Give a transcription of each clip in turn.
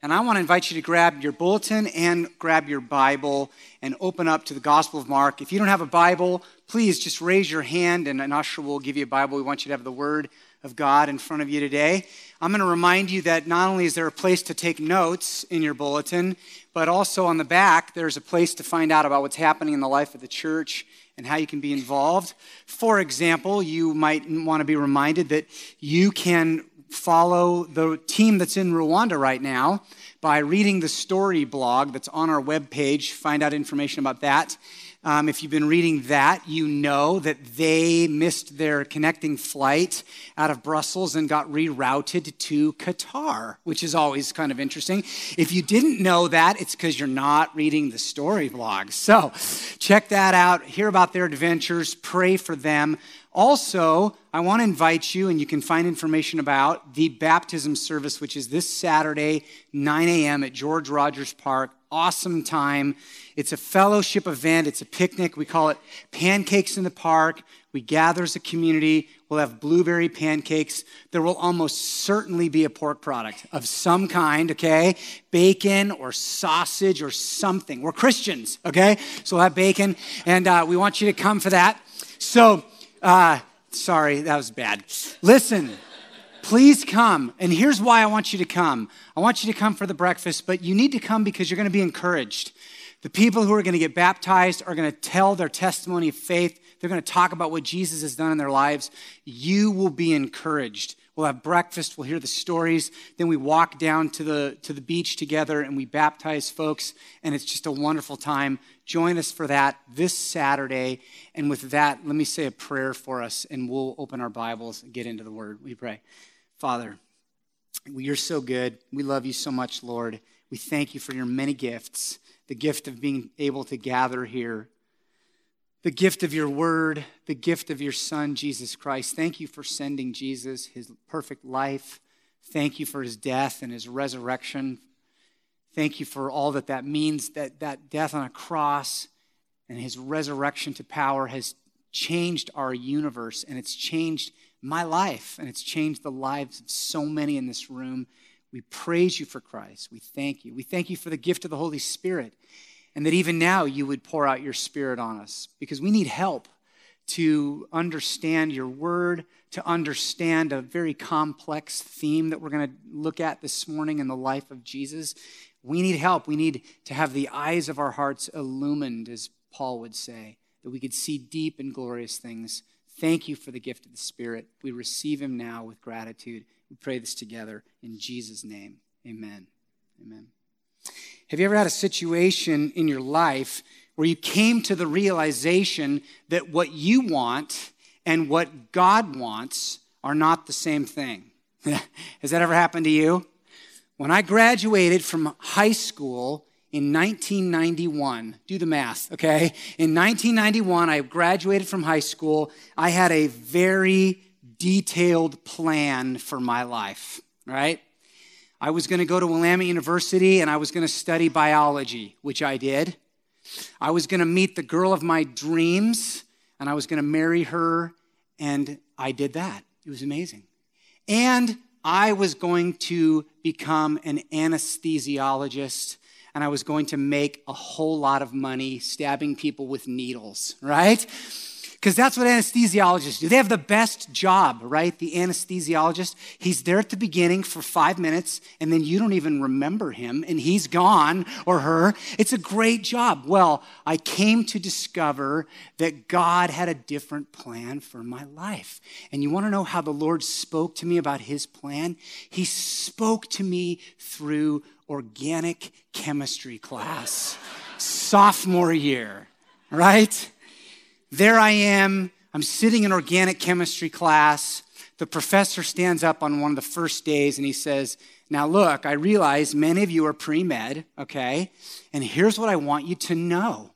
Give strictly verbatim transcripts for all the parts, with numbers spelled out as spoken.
And I want to invite you to grab your bulletin and grab your Bible and open up to the Gospel of Mark. If you don't have a Bible, please just raise your hand and an usher will give you a Bible. We want you to have the Word of God in front of you today. I'm going to remind you that not only is there a place to take notes in your bulletin, but also on the back, there's a place to find out about what's happening in the life of the church and how you can be involved. For example, you might want to be reminded that you can follow the team that's in Rwanda right now by reading the story blog that's on our webpage. Find out information about that. Um, if you've been reading that, you know that they missed their connecting flight out of Brussels and got rerouted to Qatar, which is always kind of interesting. If you didn't know that, it's because you're not reading the story blog. So check that out, hear about their adventures, pray for them. Also, I want to invite you, and you can find information about the baptism service, which is this Saturday, nine a.m. at George Rogers Park. Awesome time. It's a fellowship event. It's a picnic. We call it Pancakes in the Park. We gather as a community. We'll have blueberry pancakes. There will almost certainly be a pork product of some kind, okay? Bacon or sausage or something. We're Christians, okay? So we'll have bacon, and uh, we want you to come for that. So, uh, sorry, that was bad. Listen. Please come. And here's why I want you to come. I want you to come for the breakfast, but you need to come because you're going to be encouraged. The people who are going to get baptized are going to tell their testimony of faith. They're going to talk about what Jesus has done in their lives. You will be encouraged. We'll have breakfast. We'll hear the stories. Then we walk down to the, to the beach together and we baptize folks. And it's just a wonderful time. Join us for that this Saturday. And with that, let me say a prayer for us and we'll open our Bibles and get into the Word. We pray. Father, you're so good. We love you so much, Lord. We thank you for your many gifts, the gift of being able to gather here, the gift of your word, the gift of your Son, Jesus Christ. Thank you for sending Jesus, his perfect life. Thank you for his death and his resurrection. Thank you for all that that means, that that death on a cross and his resurrection to power has changed our universe, and it's changed my life, and it's changed the lives of so many in this room. We praise you for Christ. We thank you. We thank you for the gift of the Holy Spirit, and that even now you would pour out your Spirit on us, because we need help to understand your word, to understand a very complex theme that we're going to look at this morning in the life of Jesus. We need help. We need to have the eyes of our hearts illumined, as Paul would say, that we could see deep and glorious things. Thank you for the gift of the Spirit. We receive him now with gratitude. We pray this together in Jesus' name. Amen. Amen. Have you ever had a situation in your life where you came to the realization that what you want and what God wants are not the same thing? Has that ever happened to you? When I graduated from high school in nineteen ninety-one, do the math, okay? In nineteen ninety-one, I graduated from high school. I had a very detailed plan for my life, right? I was going to go to Willamette University and I was going to study biology, which I did. I was going to meet the girl of my dreams and I was going to marry her, and I did that. It was amazing. And I was going to become an anesthesiologist, and I was going to make a whole lot of money stabbing people with needles, right? Because that's what anesthesiologists do. They have the best job, right? The anesthesiologist, he's there at the beginning for five minutes, and then you don't even remember him, and he's gone, or her. It's a great job. Well, I came to discover that God had a different plan for my life. And you want to know how the Lord spoke to me about his plan? He spoke to me through organic chemistry class, sophomore year, right? There I am, I'm sitting in organic chemistry class. The professor stands up on one of the first days and he says, now look, I realize many of you are pre-med, okay? And here's what I want you to know.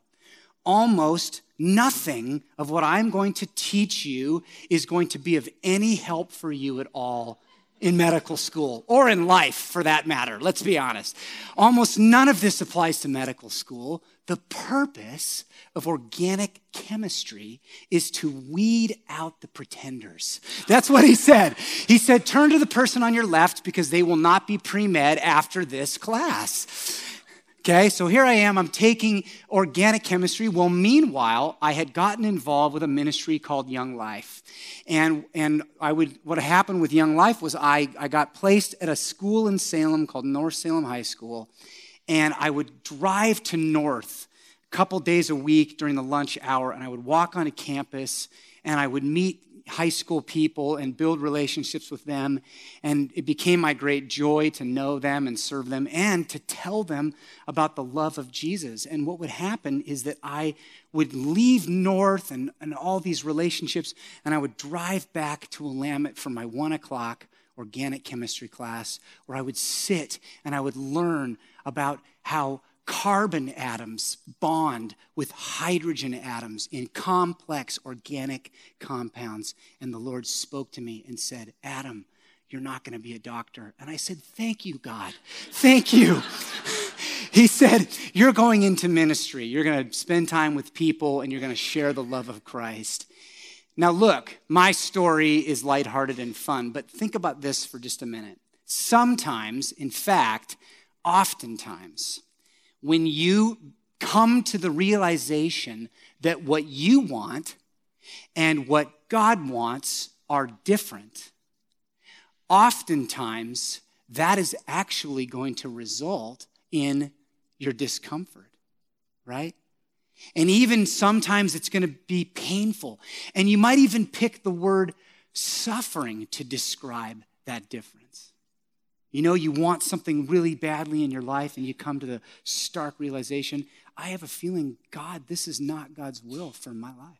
Almost nothing of what I'm going to teach you is going to be of any help for you at all in medical school or in life for that matter. Let's be honest. Almost none of this applies to medical school. The purpose of organic chemistry is to weed out the pretenders. That's what he said. He said, turn to the person on your left because they will not be pre-med after this class. Okay, so here I am, I'm taking organic chemistry. Well, meanwhile, I had gotten involved with a ministry called Young Life. And and I would what happened with Young Life was I, I got placed at a school in Salem called North Salem High School. And I would drive to North a couple days a week during the lunch hour, and I would walk onto campus, and I would meet high school people and build relationships with them. And it became my great joy to know them and serve them and to tell them about the love of Jesus. And what would happen is that I would leave North and, and all these relationships, and I would drive back to Willamette for my one o'clock organic chemistry class, where I would sit and I would learn about how carbon atoms bond with hydrogen atoms in complex organic compounds. And the Lord spoke to me and said, Adam, you're not going to be a doctor. And I said, thank you, God. Thank you. He said, you're going into ministry. You're going to spend time with people and you're going to share the love of Christ. Now look, my story is lighthearted and fun, but think about this for just a minute. Sometimes, in fact, oftentimes, when you come to the realization that what you want and what God wants are different, oftentimes that is actually going to result in your discomfort, right? And even sometimes it's going to be painful. And you might even pick the word suffering to describe that difference. You know, you want something really badly in your life and you come to the stark realization, I have a feeling, God, this is not God's will for my life.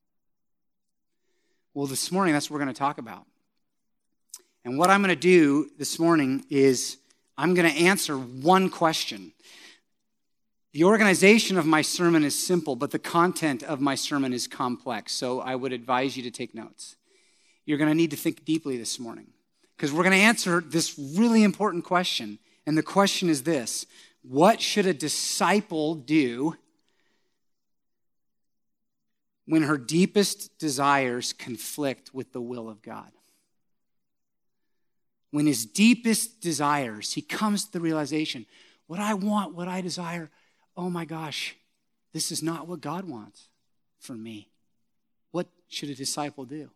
Well, this morning, that's what we're going to talk about. And what I'm going to do this morning is I'm going to answer one question. The organization of my sermon is simple, but the content of my sermon is complex. So I would advise you to take notes. You're going to need to think deeply this morning, because we're going to answer this really important question. And the question is this: what should a disciple do when her deepest desires conflict with the will of God? When his deepest desires, he comes to the realization, what I want, what I desire, oh my gosh, this is not what God wants for me. What should a disciple do?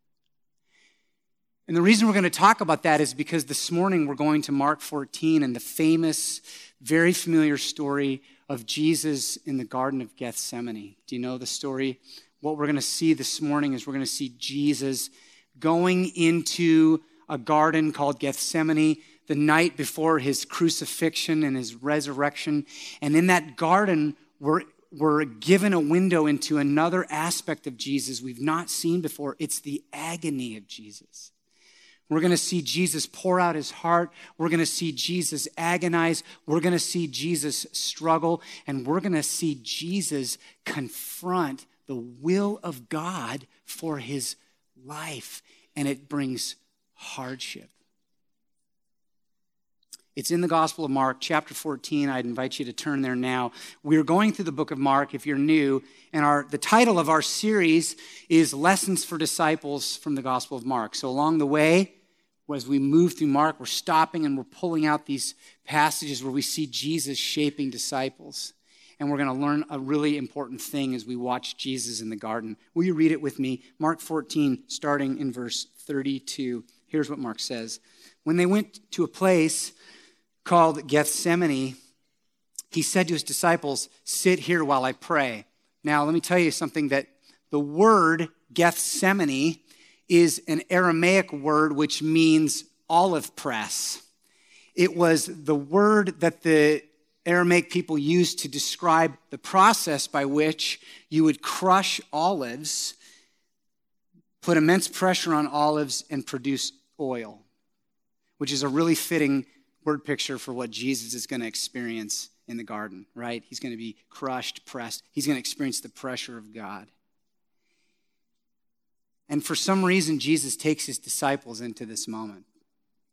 And the reason we're going to talk about that is because this morning we're going to Mark fourteen and the famous, very familiar story of Jesus in the Garden of Gethsemane. Do you know the story? What we're going to see this morning is we're going to see Jesus going into a garden called Gethsemane the night before his crucifixion and his resurrection. And in that garden, we're, we're given a window into another aspect of Jesus we've not seen before. It's the agony of Jesus. We're going to see Jesus pour out his heart. We're going to see Jesus agonize. We're going to see Jesus struggle. And we're going to see Jesus confront the will of God for his life. And it brings hardship. It's in the Gospel of Mark, chapter fourteen. I'd invite you to turn there now. We're going through the book of Mark, if you're new, and our the title of our series is Lessons for Disciples from the Gospel of Mark. So along the way, as we move through Mark, we're stopping and we're pulling out these passages where we see Jesus shaping disciples. And we're going to learn a really important thing as we watch Jesus in the garden. Will you read it with me? Mark fourteen, starting in verse thirty-two. Here's what Mark says. When they went to a place called Gethsemane, he said to his disciples, sit here while I pray. Now, let me tell you something, that the word Gethsemane is an Aramaic word which means olive press. It was the word that the Aramaic people used to describe the process by which you would crush olives, put immense pressure on olives, and produce oil, which is a really fitting word picture for what Jesus is going to experience in the garden, right? He's going to be crushed, pressed. He's going to experience the pressure of God. And for some reason, Jesus takes his disciples into this moment.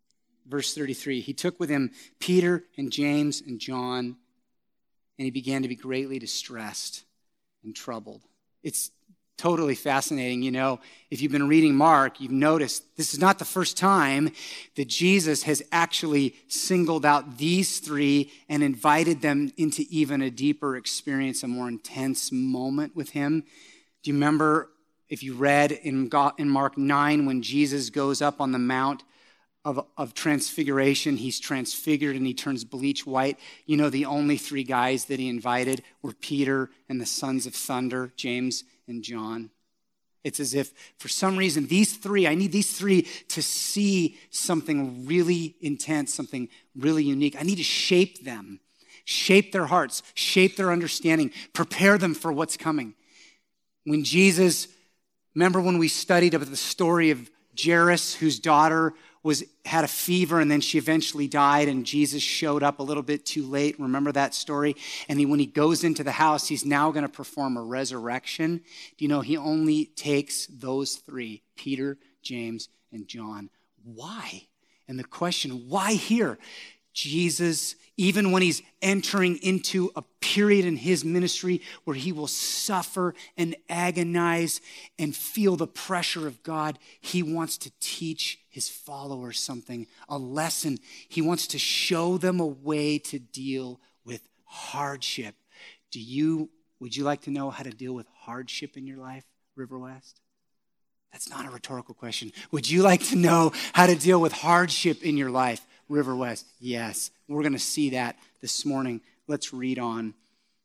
Verse thirty-three, he took with him Peter and James and John, and he began to be greatly distressed and troubled. It's totally fascinating. You know, if you've been reading Mark, you've noticed this is not the first time that Jesus has actually singled out these three and invited them into even a deeper experience, a more intense moment with him. Do you remember, if you read in Mark nine, when Jesus goes up on the Mount Of, of transfiguration, he's transfigured and he turns bleach white. You know, the only three guys that he invited were Peter and the sons of thunder, James and John. It's as if, for some reason, these three, I need these three to see something really intense, something really unique. I need to shape them, shape their hearts, shape their understanding, prepare them for what's coming. When Jesus, remember when we studied about the story of Jairus, whose daughter was had a fever and then she eventually died, and Jesus showed up a little bit too late. Remember that story? And he, when he goes into the house, he's now going to perform a resurrection. Do you know he only takes those three, Peter, James, and John? Why? And the question, why here? Jesus, even when he's entering into a period in his ministry where he will suffer and agonize and feel the pressure of God, he wants to teach his followers something, a lesson. He wants to show them a way to deal with hardship. Do you, would you like to know how to deal with hardship in your life, River West? That's not a rhetorical question. Would you like to know how to deal with hardship in your life, River West? Yes, we're going to see that this morning. Let's read on.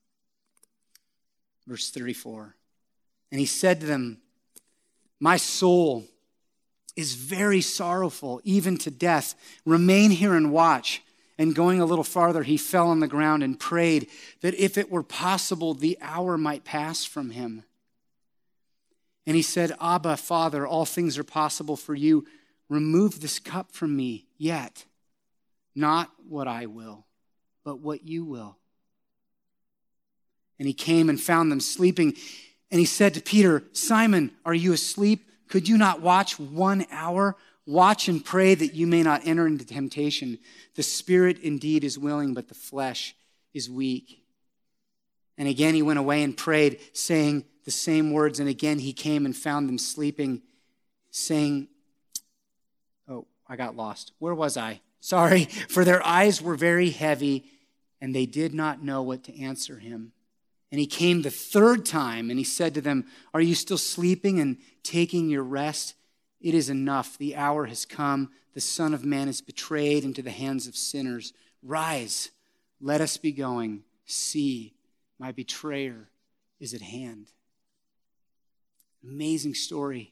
Verse thirty-four. And he said to them, my soul is very sorrowful, even to death. Remain here and watch. And going a little farther, he fell on the ground and prayed that if it were possible, the hour might pass from him. And he said, Abba, Father, all things are possible for you. Remove this cup from me, yet not what I will, but what you will. And he came and found them sleeping. And he said to Peter, Simon, are you asleep? Could you not watch one hour? Watch and pray that you may not enter into temptation. The spirit indeed is willing, but the flesh is weak. And again he went away and prayed, saying the same words. And again he came and found them sleeping, saying, oh, I got lost. Where was I? Sorry. For their eyes were very heavy, and they did not know what to answer him. And he came the third time, and he said to them, are you still sleeping and taking your rest? It is enough. The hour has come. The Son of Man is betrayed into the hands of sinners. Rise, let us be going. See, my betrayer is at hand. Amazing story.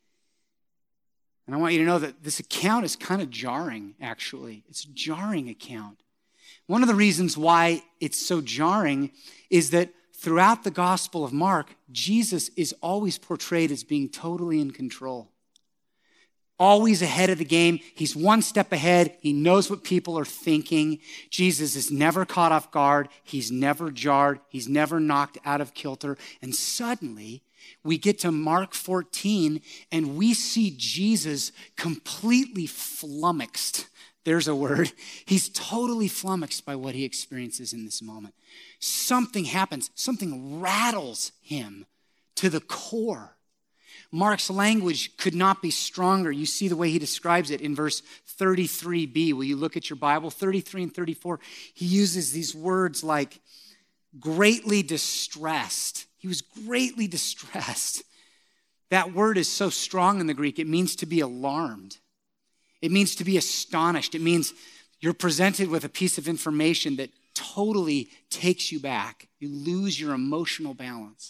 And I want you to know that this account is kind of jarring, actually. It's a jarring account. One of the reasons why it's so jarring is that throughout the Gospel of Mark, Jesus is always portrayed as being totally in control. Always ahead of the game. He's one step ahead. He knows what people are thinking. Jesus is never caught off guard. He's never jarred. He's never knocked out of kilter. And suddenly, we get to Mark fourteen, and we see Jesus completely flummoxed. There's a word. He's totally flummoxed by what he experiences in this moment. Something happens. Something rattles him to the core. Mark's language could not be stronger. You see the way he describes it in verse thirty-three b. Will you look at your Bible? thirty-three and thirty-four. He uses these words like greatly distressed. He was greatly distressed. That word is so strong in the Greek. It means to be alarmed. It means to be astonished. It means you're presented with a piece of information that totally takes you back. You lose your emotional balance.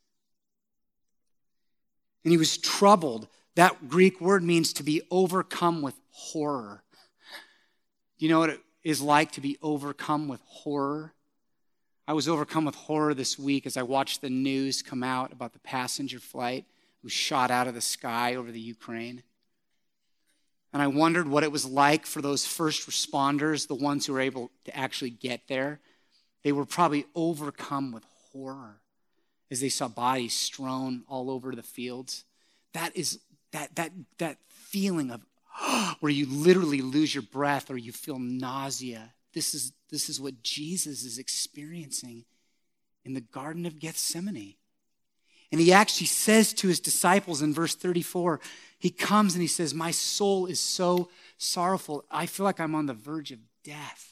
And he was troubled. That Greek word means to be overcome with horror. Do you know what it is like to be overcome with horror? I was overcome with horror this week as I watched the news come out about the passenger flight who shot out of the sky over the Ukraine. And I wondered what it was like for those first responders, the ones who were able to actually get there. They were probably overcome with horror as they saw bodies strewn all over the fields. That is that that that feeling of where you literally lose your breath or you feel nausea. This is, this is what Jesus is experiencing in the Garden of Gethsemane. And he actually says to his disciples in verse thirty-four, he comes and he says, my soul is so sorrowful. I feel like I'm on the verge of death.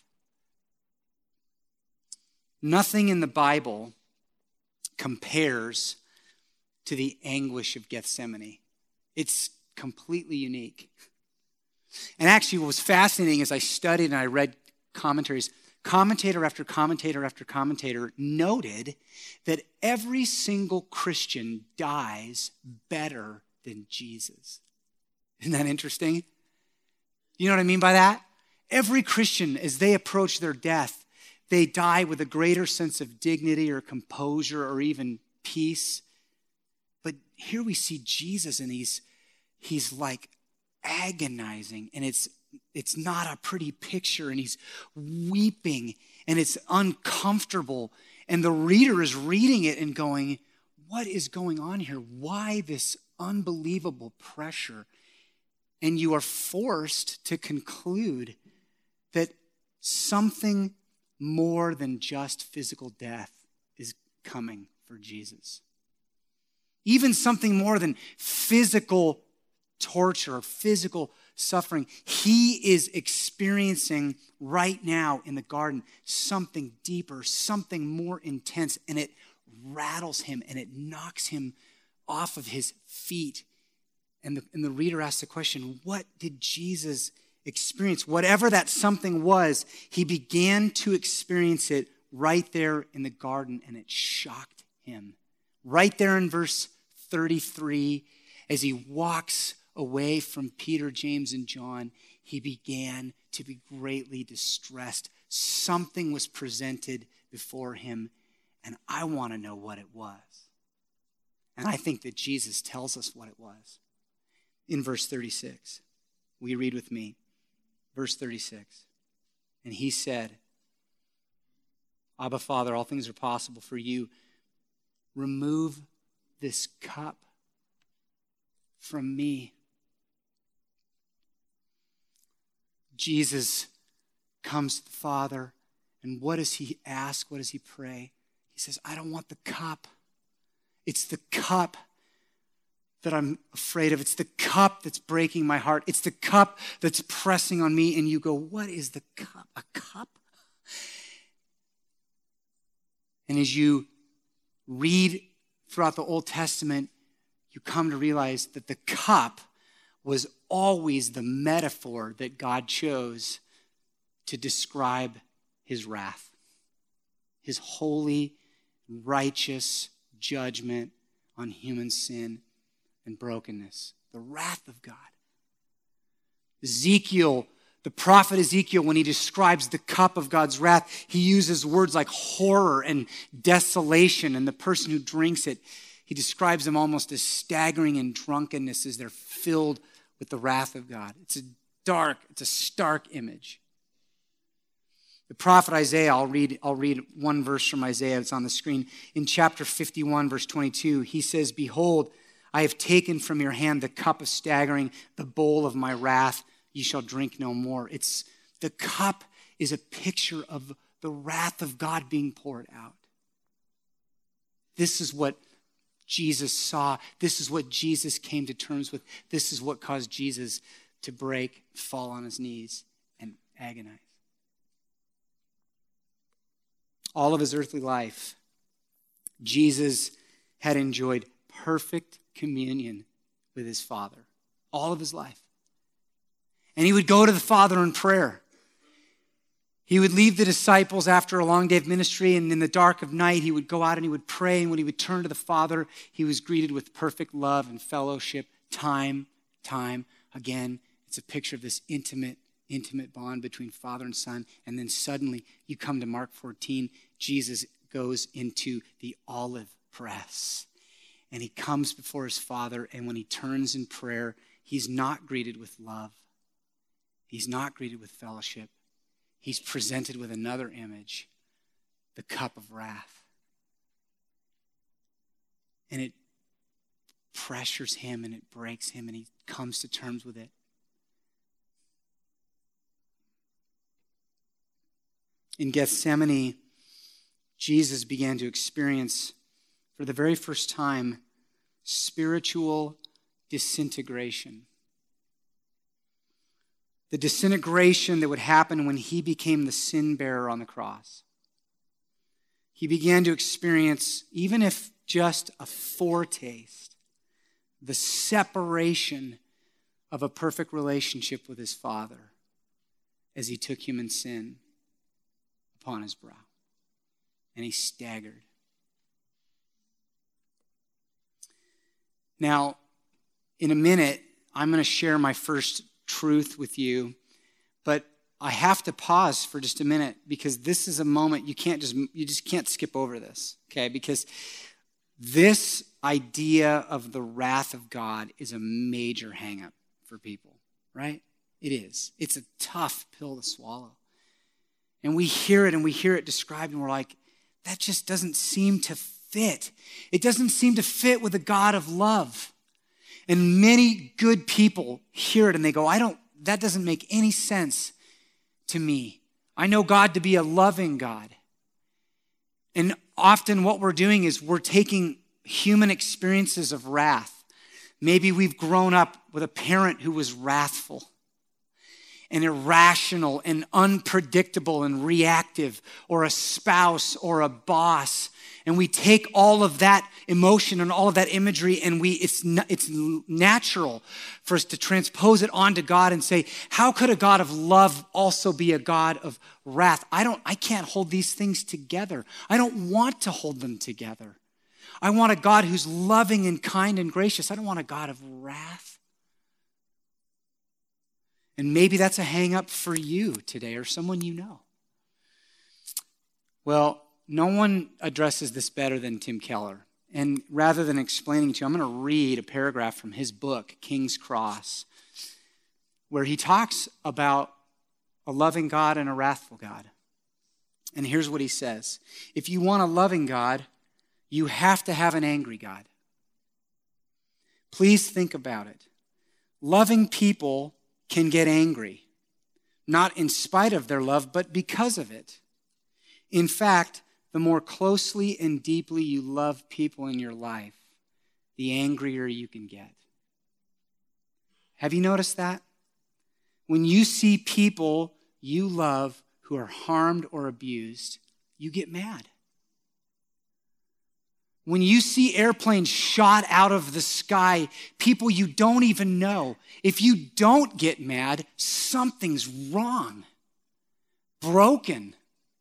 Nothing in the Bible compares to the anguish of Gethsemane. It's completely unique. And actually what was fascinating as I studied and I read commentaries, commentator after commentator after commentator noted that every single Christian dies better than Jesus. Isn't that interesting? You know what I mean by that? Every Christian, as they approach their death, they die with a greater sense of dignity or composure or even peace. But here we see Jesus and he's, he's like agonizing, and it's It's not a pretty picture, and he's weeping, and it's uncomfortable. And the reader is reading it and going, what is going on here? Why this unbelievable pressure? And you are forced to conclude that something more than just physical death is coming for Jesus. Even something more than physical torture or physical suffering. He is experiencing right now in the garden something deeper, something more intense, and it rattles him and it knocks him off of his feet. And the, and the reader asks the question, what did Jesus experience? Whatever that something was, he began to experience it right there in the garden, and it shocked him. Right there in verse thirty-three, as he walks away from Peter, James, and John, he began to be greatly distressed. Something was presented before him, and I want to know what it was. And I think that Jesus tells us what it was. In verse thirty-six, will you read with me? Verse thirty-six, and he said, Abba, Father, all things are possible for you. Remove this cup from me. Jesus comes to the Father, and what does he ask? What does he pray? He says, I don't want the cup. It's the cup that I'm afraid of. It's the cup that's breaking my heart. It's the cup that's pressing on me. And you go, what is the cup? A cup? And as you read throughout the Old Testament, you come to realize that the cup was always the metaphor that God chose to describe his wrath, his holy, righteous judgment on human sin and brokenness, the wrath of God. Ezekiel, the prophet Ezekiel, when he describes the cup of God's wrath, he uses words like horror and desolation, and the person who drinks it, he describes them almost as staggering in drunkenness as they're filled with the wrath of God. It's a dark, it's a stark image. The prophet Isaiah, I'll read, I'll read one verse from Isaiah, it's on the screen. In chapter fifty-one, verse twenty-two, he says, behold, I have taken from your hand the cup of staggering, the bowl of my wrath, you shall drink no more. It's the cup is a picture of the wrath of God being poured out. This is what Jesus saw. This is what Jesus came to terms with. This is what caused Jesus to break, fall on his knees, and agonize. All of his earthly life, Jesus had enjoyed perfect communion with his Father. All of his life. And he would go to the Father in prayer. He would leave the disciples after a long day of ministry, and in the dark of night, he would go out and he would pray. And when he would turn to the Father, he was greeted with perfect love and fellowship, time, time again. It's a picture of this intimate, intimate bond between Father and Son. And then suddenly, you come to Mark fourteen, Jesus goes into the olive press. And he comes before his Father, and when he turns in prayer, he's not greeted with love. He's not greeted with fellowship. He's presented with another image, the cup of wrath. And it pressures him and it breaks him, and he comes to terms with it. In Gethsemane, Jesus began to experience, for the very first time, spiritual disintegration. The disintegration that would happen when he became the sin bearer on the cross. He began to experience, even if just a foretaste, the separation of a perfect relationship with his Father as he took human sin upon his brow. And he staggered. Now, in a minute, I'm going to share my first truth with you, but I have to pause for just a minute because this is a moment you can't just you just can't skip over this, okay? Because this idea of the wrath of God is a major hang-up for people, right? It is. It's a tough pill to swallow. And we hear it and we hear it described and we're like, that just doesn't seem to fit. It doesn't seem to fit with a God of love. And many good people hear it and they go, I don't, that doesn't make any sense to me. I know God to be a loving God. And often what we're doing is we're taking human experiences of wrath. Maybe we've grown up with a parent who was wrathful and irrational and unpredictable and reactive, or a spouse or a boss. And we take all of that emotion and all of that imagery and we it's, it's natural for us to transpose it onto God and say, how could a God of love also be a God of wrath? I don't, I can't hold these things together. I don't want to hold them together. I want a God who's loving and kind and gracious. I don't want a God of wrath. And maybe that's a hang up for you today or someone you know. Well, no one addresses this better than Tim Keller. And rather than explaining to you, I'm going to read a paragraph from his book, King's Cross, where he talks about a loving God and a wrathful God. And here's what he says. If you want a loving God, you have to have an angry God. Please think about it. Loving people can get angry, not in spite of their love, but because of it. In fact, the more closely and deeply you love people in your life, the angrier you can get. Have you noticed that? When you see people you love who are harmed or abused, you get mad. When you see airplanes shot out of the sky, people you don't even know, if you don't get mad, something's wrong, broken.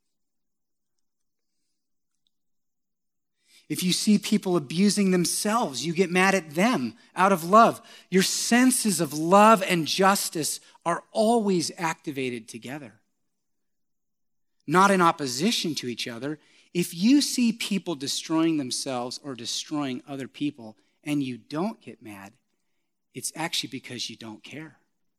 If you see people abusing themselves, you get mad at them out of love. Your senses of love and justice are always activated together, not in opposition to each other. If you see people destroying themselves or destroying other people and you don't get mad, it's actually because you don't care.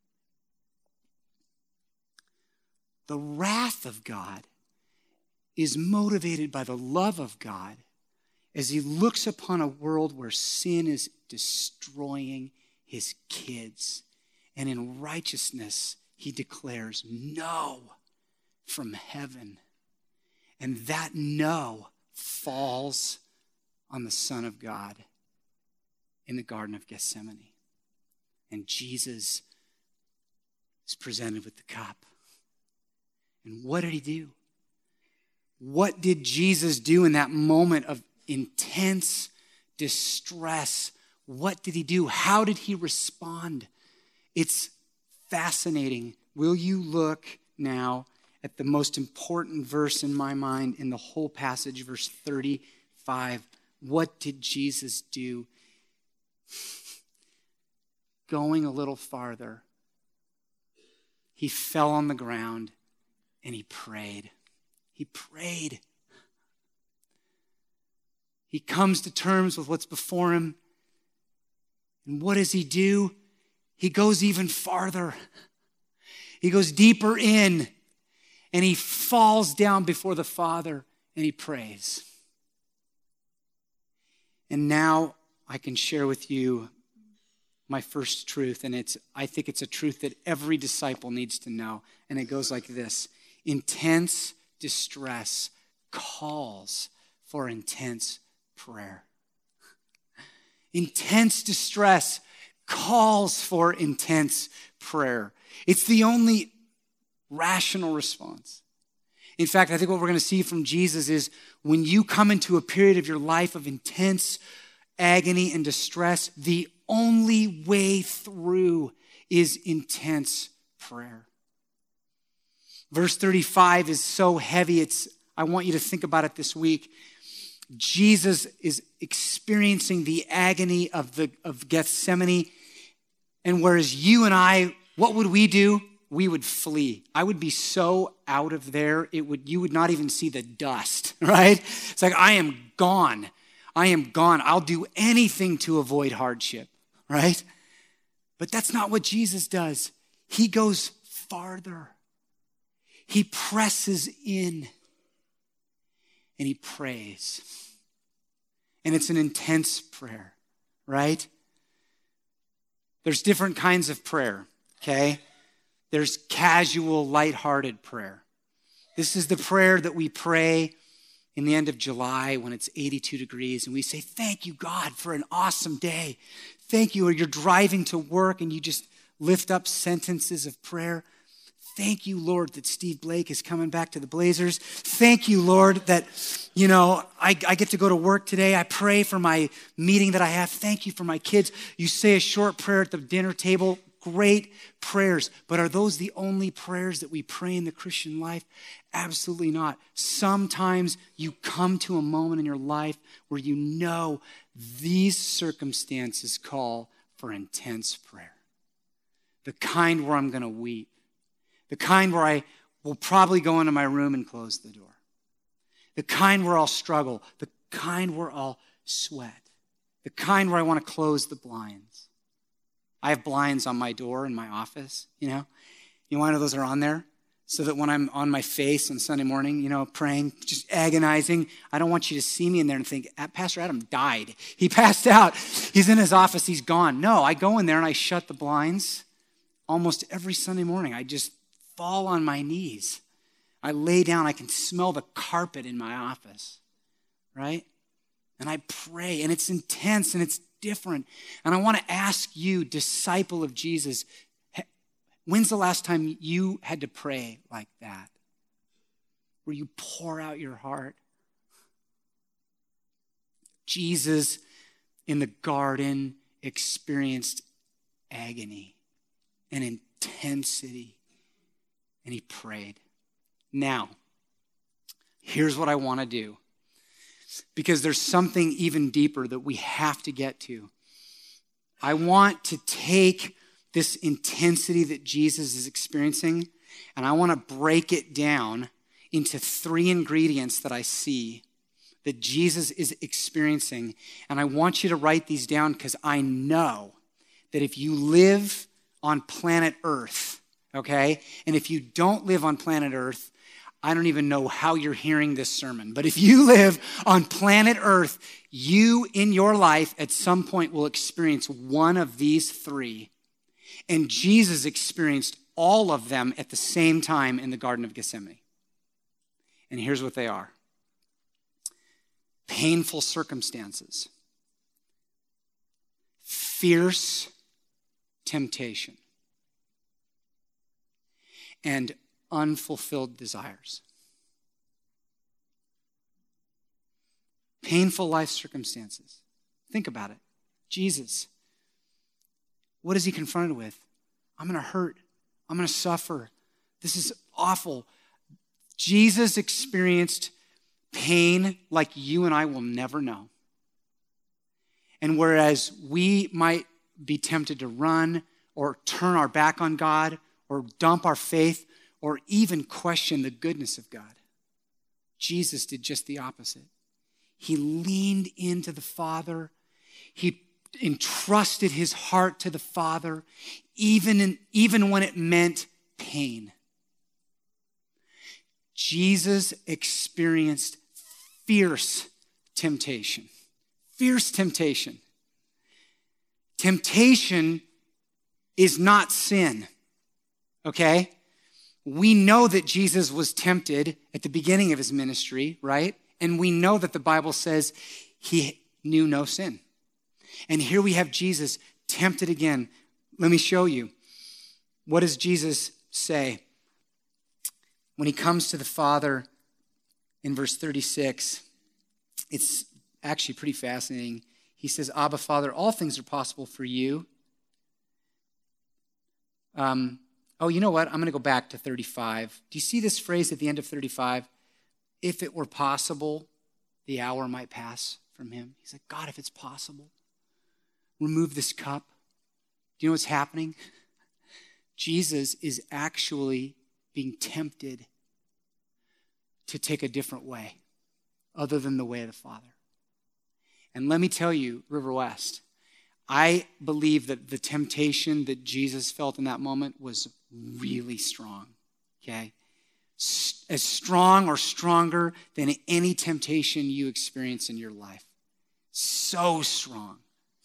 The wrath of God is motivated by the love of God as he looks upon a world where sin is destroying his kids. And in righteousness, he declares no from heaven. And that no falls on the Son of God in the Garden of Gethsemane. And Jesus is presented with the cup. And what did he do? What did Jesus do in that moment of intense distress? What did he do? How did he respond? It's fascinating. Will you look now at the most important verse in my mind in the whole passage, verse thirty-five. What did Jesus do? Going a little farther, he fell on the ground and he prayed. He prayed. He comes to terms with what's before him. And what does he do? He goes even farther. He goes deeper in. And he falls down before the Father and he prays. And now I can share with you my first truth. And it's I think it's a truth that every disciple needs to know. And it goes like this. Intense distress calls for intense prayer. Intense distress calls for intense prayer. It's the only rational response. In fact, I think what we're going to see from Jesus is when you come into a period of your life of intense agony and distress, the only way through is intense prayer. Verse thirty-five is so heavy, it's I want you to think about it this week. Jesus is experiencing the agony of the of Gethsemane, and whereas you and I, what would we do? We would flee. I would be so out of there, it would you would not even see the dust, right? It's like, I am gone. I am gone. I'll do anything to avoid hardship, right? But that's not what Jesus does. He goes farther. He presses in and he prays. And it's an intense prayer, right? There's different kinds of prayer, okay? There's casual, lighthearted prayer. This is the prayer that we pray in the end of July when it's eighty-two degrees and we say, thank you, God, for an awesome day. Thank you. Or you're driving to work and you just lift up sentences of prayer. Thank you, Lord, that Steve Blake is coming back to the Blazers. Thank you, Lord, that, you know, I, I get to go to work today. I pray for my meeting that I have. Thank you for my kids. You say a short prayer at the dinner table. Great prayers, but are those the only prayers that we pray in the Christian life? Absolutely not. Sometimes you come to a moment in your life where you know these circumstances call for intense prayer. The kind where I'm going to weep. The kind where I will probably go into my room and close the door. The kind where I'll struggle. The kind where I'll sweat. The kind where I want to close the blinds. I have blinds on my door in my office, you know. You know, one of those are on there so that when I'm on my face on Sunday morning, you know, praying, just agonizing, I don't want you to see me in there and think, Pastor Adam died. He passed out. He's in his office. He's gone. No, I go in there and I shut the blinds almost every Sunday morning. I just fall on my knees. I lay down. I can smell the carpet in my office, right? And I pray, and it's intense and it's different. And I want to ask you, disciple of Jesus, when's the last time you had to pray like that? Where you pour out your heart? Jesus in the garden experienced agony and intensity, and he prayed. Now, here's what I want to do. Because there's something even deeper that we have to get to. I want to take this intensity that Jesus is experiencing, and I want to break it down into three ingredients that I see that Jesus is experiencing. And I want you to write these down because I know that if you live on planet Earth, okay, and if you don't live on planet Earth, I don't even know how you're hearing this sermon, but if you live on planet Earth, you in your life at some point will experience one of these three. And Jesus experienced all of them at the same time in the Garden of Gethsemane. And here's what they are. Painful circumstances. Fierce temptation. And unfulfilled desires. Painful life circumstances. Think about it. Jesus, what is he confronted with? I'm going to hurt. I'm going to suffer. This is awful. Jesus experienced pain like you and I will never know. And whereas we might be tempted to run or turn our back on God or dump our faith, or even question the goodness of God, Jesus did just the opposite. He leaned into the Father. He entrusted his heart to the Father, even, in, even when it meant pain. Jesus experienced fierce temptation. Fierce temptation. Temptation is not sin, okay? We know that Jesus was tempted at the beginning of his ministry, right? And we know that the Bible says he knew no sin. And here we have Jesus tempted again. Let me show you. What does Jesus say? When he comes to the Father in verse thirty-six, it's actually pretty fascinating. He says, Abba, Father, all things are possible for you. Um, oh, you know what? I'm going to go back to thirty-five. Do you see this phrase at the end of thirty-five? If it were possible, the hour might pass from him. He's like, God, if it's possible, remove this cup. Do you know what's happening? Jesus is actually being tempted to take a different way other than the way of the Father. And let me tell you, River West, I believe that the temptation that Jesus felt in that moment was really strong, okay? As strong or stronger than any temptation you experience in your life. So strong.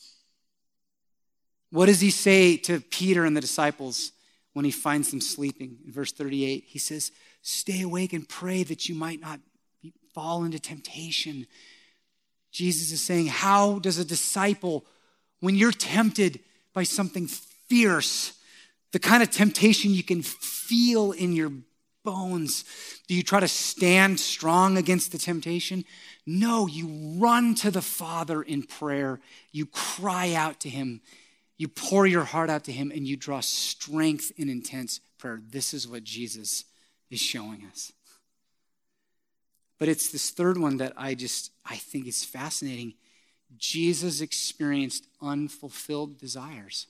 What does he say to Peter and the disciples when he finds them sleeping? In verse thirty-eight, he says, stay awake and pray that you might not fall into temptation. Jesus is saying, how does a disciple, when you're tempted by something fierce, the kind of temptation you can feel in your bones, do you try to stand strong against the temptation? No, you run to the Father in prayer. You cry out to him. You pour your heart out to him and you draw strength in intense prayer. This is what Jesus is showing us. But it's this third one that I just, I think is fascinating. Jesus experienced unfulfilled desires.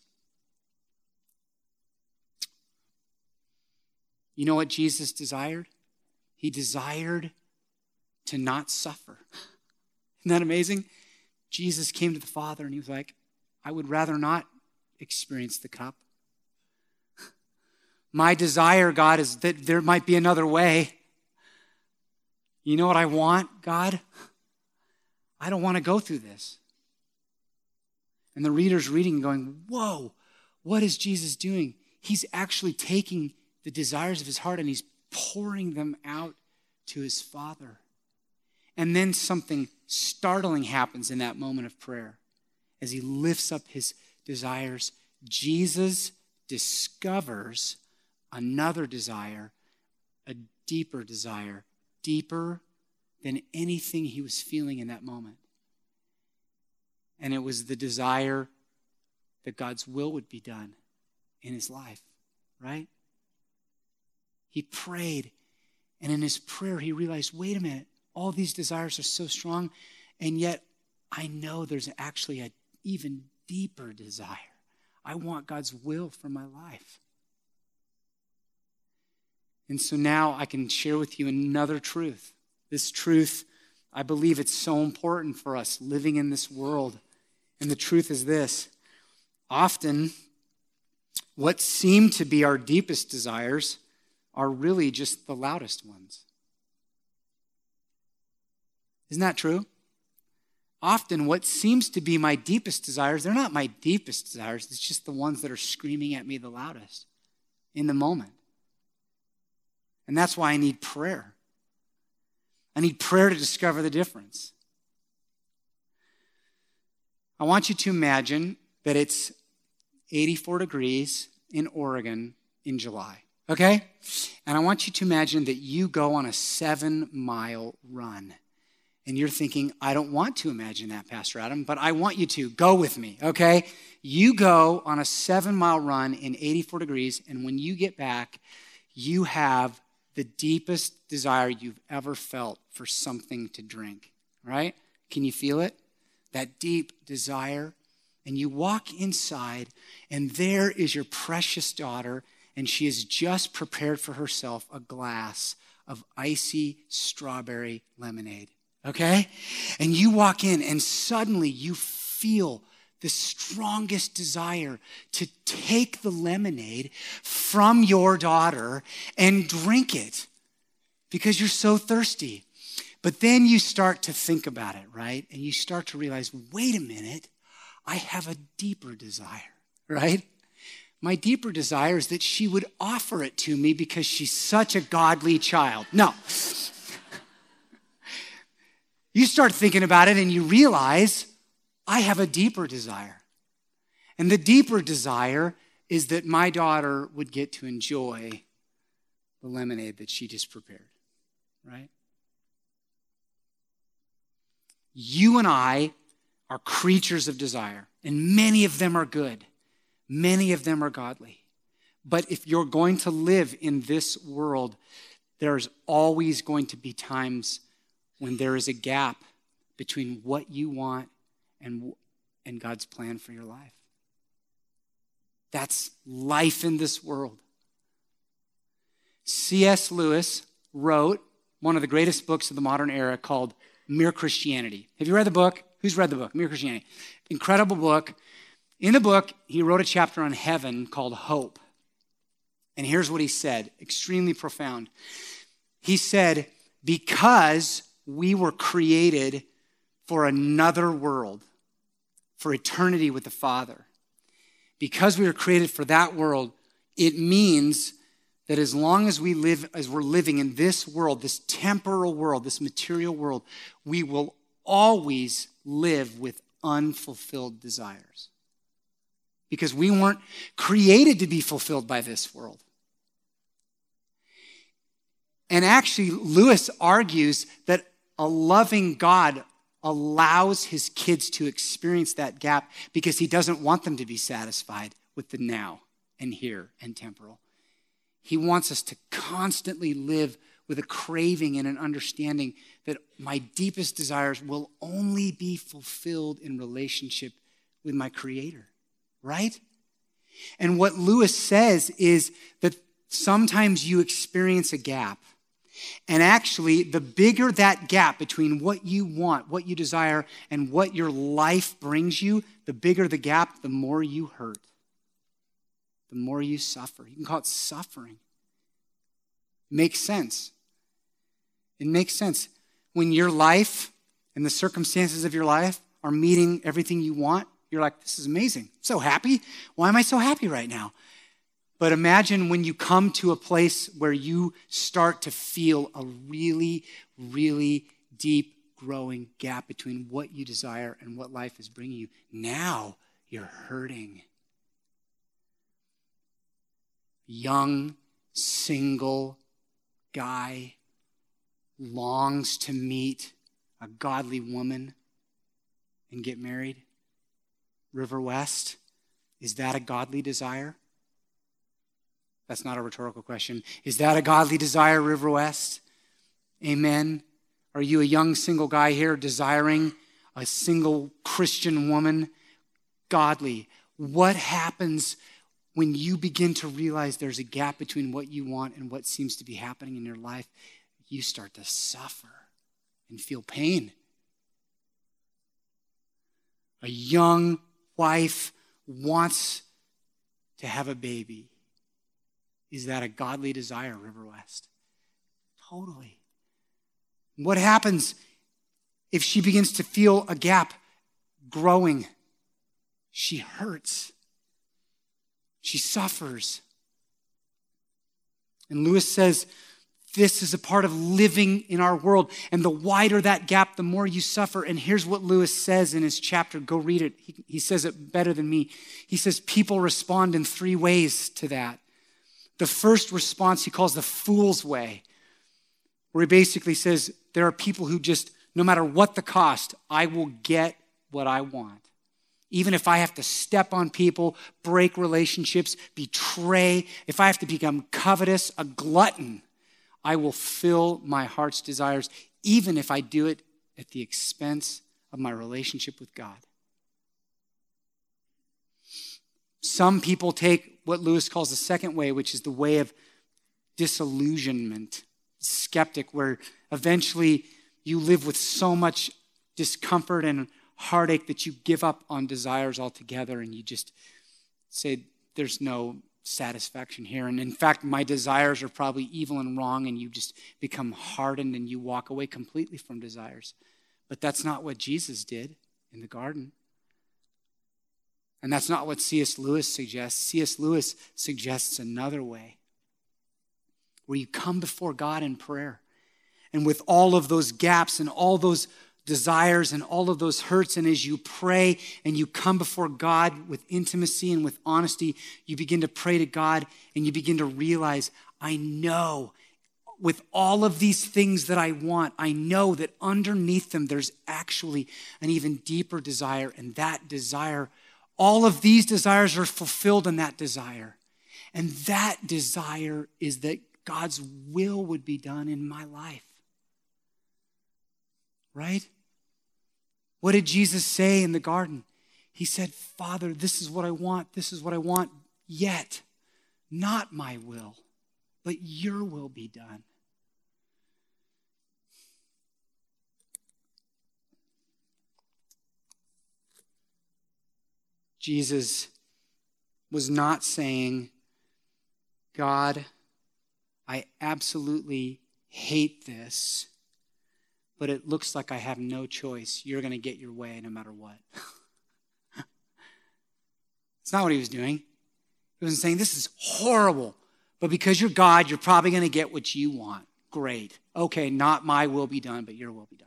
You know what Jesus desired? He desired to not suffer. Isn't that amazing? Jesus came to the Father and he was like, I would rather not experience the cup. My desire, God, is that there might be another way. You know what I want, God? I don't want to go through this. And the reader's reading and going, whoa, what is Jesus doing? He's actually taking the desires of his heart and he's pouring them out to his Father. And then something startling happens in that moment of prayer. As he lifts up his desires, Jesus discovers another desire, a deeper desire, deeper than anything he was feeling in that moment. And it was the desire that God's will would be done in his life, right? He prayed, and in his prayer, he realized, wait a minute, all these desires are so strong, and yet I know there's actually an even deeper desire. I want God's will for my life. And so now I can share with you another truth. This truth, I believe it's so important for us living in this world. And the truth is this: often what seem to be our deepest desires are really just the loudest ones. Isn't that true? Often what seems to be my deepest desires, they're not my deepest desires. It's just the ones that are screaming at me the loudest in the moment. And that's why I need prayer. I need prayer to discover the difference. I want you to imagine that it's eighty-four degrees in Oregon in July, okay? And I want you to imagine that you go on a seven-mile run. And you're thinking, I don't want to imagine that, Pastor Adam, but I want you to. Go with me, okay? You go on a seven-mile run in eighty-four degrees, and when you get back, you have the deepest desire you've ever felt for something to drink, right? Can you feel it? That deep desire. And you walk inside, and there is your precious daughter, and she has just prepared for herself a glass of icy strawberry lemonade. Okay? And you walk in and suddenly you feel the strongest desire to take the lemonade from your daughter and drink it because you're so thirsty. But then you start to think about it, right? And you start to realize, wait a minute, I have a deeper desire, right? My deeper desire is that she would offer it to me because she's such a godly child. No. You start thinking about it and you realize I have a deeper desire. And the deeper desire is that my daughter would get to enjoy the lemonade that she just prepared, right? You and I are creatures of desire, and many of them are good. Many of them are godly. But if you're going to live in this world, there's always going to be times when there is a gap between what you want and, and God's plan for your life. That's life in this world. C S Lewis wrote one of the greatest books of the modern era called Mere Christianity. Have you read the book? Who's read the book? Mere Christianity. Incredible book. In the book, he wrote a chapter on heaven called Hope. And here's what he said, extremely profound. He said, because we were created for another world, for eternity with the Father, because we were created for that world, it means that as long as we live, as we're living in this world, this temporal world, this material world, we will always live with unfulfilled desires. Because we weren't created to be fulfilled by this world. And actually, Lewis argues that a loving God allows his kids to experience that gap because he doesn't want them to be satisfied with the now and here and temporal. He wants us to constantly live with a craving and an understanding that my deepest desires will only be fulfilled in relationship with my Creator. Right? And what Lewis says is that sometimes you experience a gap. And actually, the bigger that gap between what you want, what you desire, and what your life brings you, the bigger the gap, the more you hurt. The more you suffer. You can call it suffering. It makes sense. It makes sense. When your life and the circumstances of your life are meeting everything you want, you're like, this is amazing. I'm so happy. Why am I so happy right now? But imagine when you come to a place where you start to feel a really, really deep growing gap between what you desire and what life is bringing you. Now you're hurting. Young, single guy longs to meet a godly woman and get married. River West, is that a godly desire? That's not a rhetorical question. Is that a godly desire, River West? Amen. Are you a young single guy here desiring a single Christian woman? Godly. What happens when you begin to realize there's a gap between what you want and what seems to be happening in your life? You start to suffer and feel pain. A young wife wants to have a baby. Is that a godly desire, River West? Totally. What happens if she begins to feel a gap growing? She hurts. She suffers. And Lewis says, this is a part of living in our world. And the wider that gap, the more you suffer. And here's what Lewis says in his chapter. Go read it. He, he says it better than me. He says people respond in three ways to that. The first response he calls the fool's way, where he basically says there are people who just, no matter what the cost, I will get what I want. Even if I have to step on people, break relationships, betray, if I have to become covetous, a glutton, I will fill my heart's desires, even if I do it at the expense of my relationship with God. Some people take what Lewis calls the second way, which is the way of disillusionment, skeptic, where eventually you live with so much discomfort and heartache that you give up on desires altogether and you just say, there's no satisfaction here. And in fact, my desires are probably evil and wrong, and you just become hardened and you walk away completely from desires. But that's not what Jesus did in the garden. And that's not what C S Lewis suggests. C S Lewis suggests another way, where you come before God in prayer. And with all of those gaps and all those desires and all of those hurts, and as you pray and you come before God with intimacy and with honesty, you begin to pray to God and you begin to realize, I know with all of these things that I want, I know that underneath them there's actually an even deeper desire, and that desire, all of these desires are fulfilled in that desire. And that desire is that God's will would be done in my life. Right? What did Jesus say in the garden? He said, Father, this is what I want. This is what I want. Yet, not my will, but your will be done. Jesus was not saying, God, I absolutely hate this, but it looks like I have no choice. You're going to get your way no matter what. It's not what he was doing. He wasn't saying, this is horrible, but because you're God, you're probably going to get what you want. Great. Okay, not my will be done, but your will be done.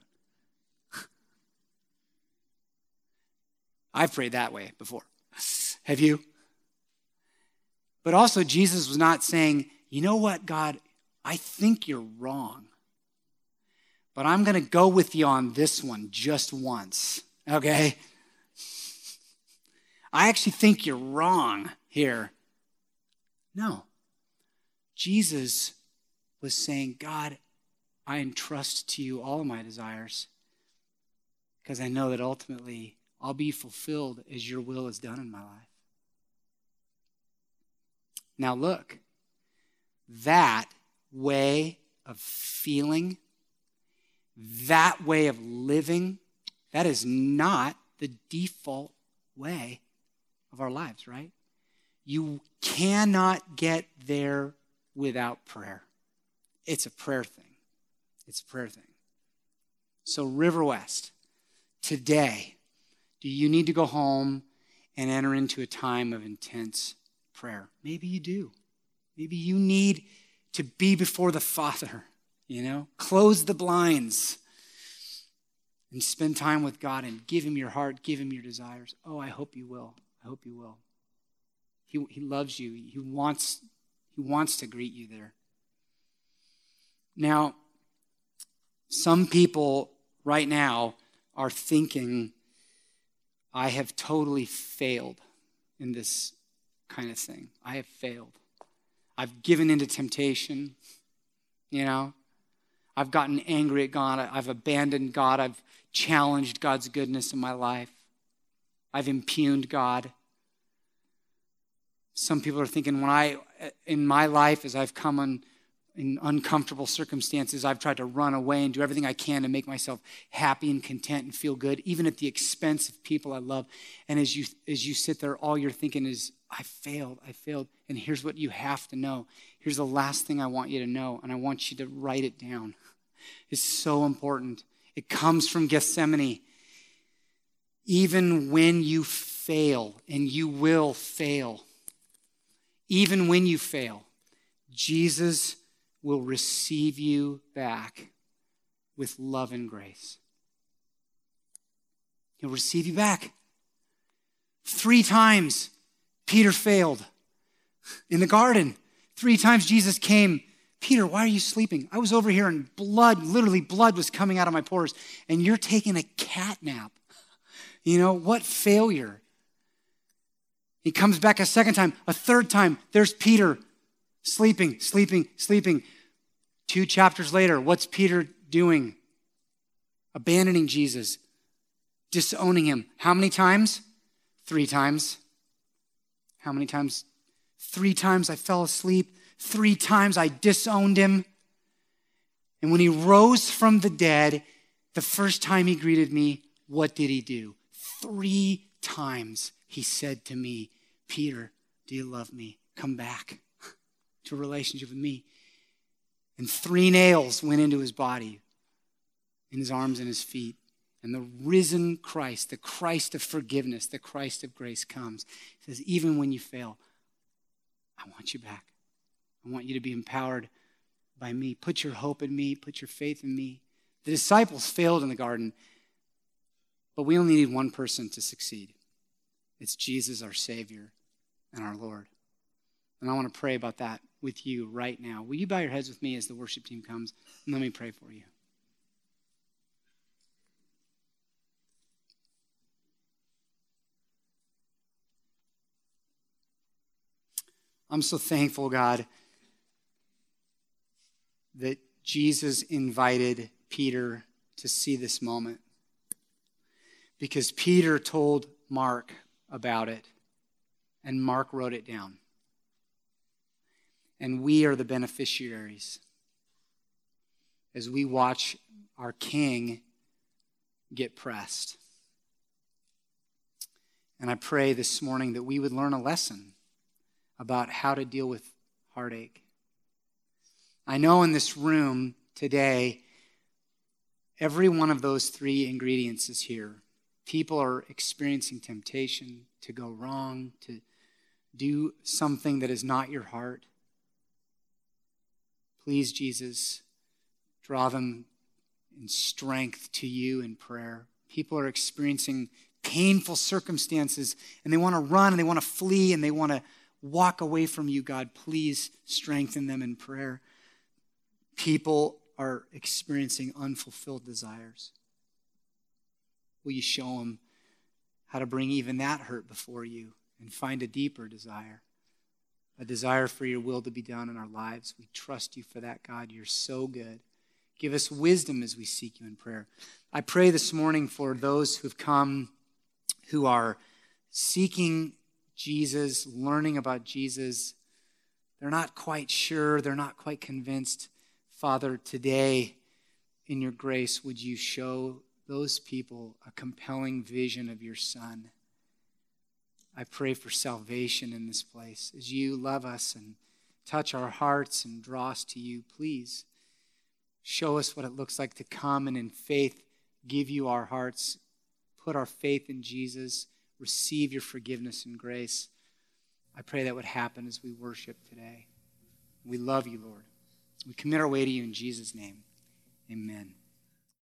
I've prayed that way before. Have you? But also, Jesus was not saying, you know what, God, I think you're wrong, but I'm going to go with you on this one just once, okay? I actually think you're wrong here. No. Jesus was saying, God, I entrust to you all of my desires because I know that ultimately I'll be fulfilled as your will is done in my life. Now look, that way of feeling, that way of living, that is not the default way of our lives, right? You cannot get there without prayer. It's a prayer thing. It's a prayer thing. So River West, today, do you need to go home and enter into a time of intense prayer? Maybe you do. Maybe you need to be before the Father, you know? Close the blinds and spend time with God and give him your heart, give him your desires. Oh, I hope you will. I hope you will. He, he loves you. He wants, he wants to greet you there. Now, some people right now are thinking, I have totally failed in this kind of thing. I have failed. I've given into temptation, you know. I've gotten angry at God. I've abandoned God. I've challenged God's goodness in my life. I've impugned God. Some people are thinking, when I, in my life, as I've come on in uncomfortable circumstances, I've tried to run away and do everything I can to make myself happy and content and feel good, even at the expense of people I love. And as you as you sit there, all you're thinking is, I failed, I failed. And here's what you have to know. Here's the last thing I want you to know, and I want you to write it down. It's so important. It comes from Gethsemane. Even when you fail, and you will fail, even when you fail, Jesus will receive you back with love and grace. He'll receive you back. Three times Peter failed in the garden. Three times Jesus came, Peter, why are you sleeping? I was over here and blood, literally blood was coming out of my pores, and you're taking a cat nap. You know, what failure. He comes back a second time, a third time, there's Peter. Sleeping, sleeping, sleeping. Two chapters later, what's Peter doing? Abandoning Jesus, disowning him. How many times? Three times. How many times? Three times I fell asleep. Three times I disowned him. And when he rose from the dead, the first time he greeted me, what did he do? Three times he said to me, Peter, do you love me? Come back to a relationship with me. And three nails went into his body, in his arms and his feet. And the risen Christ, the Christ of forgiveness, the Christ of grace comes. He says, even when you fail, I want you back. I want you to be empowered by me. Put your hope in me. Put your faith in me. The disciples failed in the garden, but we only need one person to succeed. It's Jesus, our Savior and our Lord. And I want to pray about that with you right now. Will you bow your heads with me as the worship team comes? And let me pray for you. I'm so thankful, God, that Jesus invited Peter to see this moment. Because Peter told Mark about it, and Mark wrote it down. And we are the beneficiaries as we watch our King get pressed. And I pray this morning that we would learn a lesson about how to deal with heartache. I know in this room today, every one of those three ingredients is here. People are experiencing temptation to go wrong, to do something that is not your heart. Please, Jesus, draw them in strength to you in prayer. People are experiencing painful circumstances, and they want to run, and they want to flee, and they want to walk away from you, God. Please strengthen them in prayer. People are experiencing unfulfilled desires. Will you show them how to bring even that hurt before you and find a deeper desire, a desire for your will to be done in our lives? We trust you for that, God. You're so good. Give us wisdom as we seek you in prayer. I pray this morning for those who've come who are seeking Jesus, learning about Jesus. They're not quite sure. They're not quite convinced. Father, today, in your grace, would you show those people a compelling vision of your Son? I pray for salvation in this place. As you love us and touch our hearts and draw us to you, please show us what it looks like to come and in faith give you our hearts, put our faith in Jesus, receive your forgiveness and grace. I pray that would happen as we worship today. We love you, Lord. We commit our way to you in Jesus' name. Amen.